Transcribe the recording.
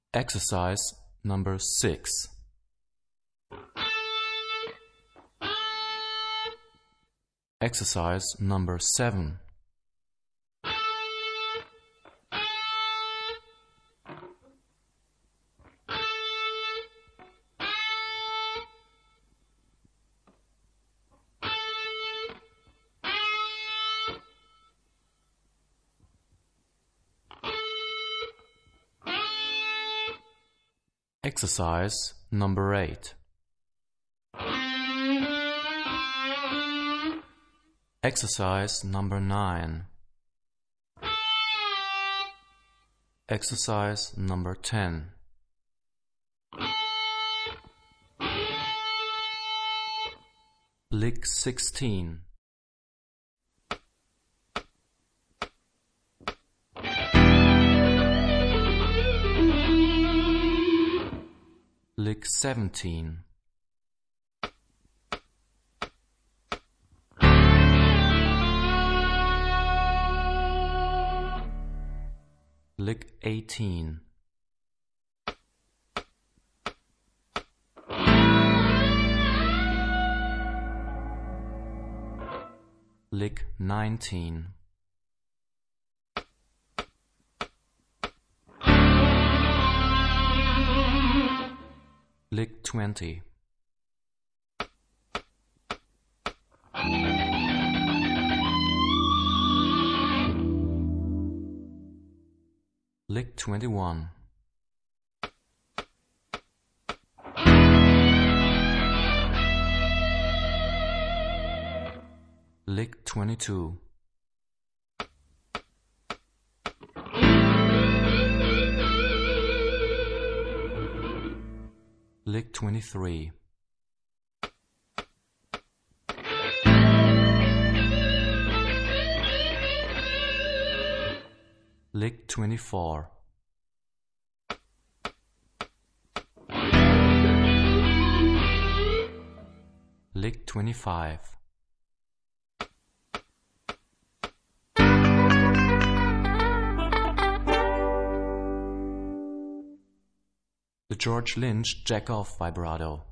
Exercise number 6. Exercise number 7. Exercise number 8. Exercise number 9. Exercise number 10. Lick 16. Lick 17. Lick 18. Lick 19. Lick 20. Lick 21. Lick 22. Lick 23. Lick 24. Lick 25. The George Lynch Jack-Off Vibrato.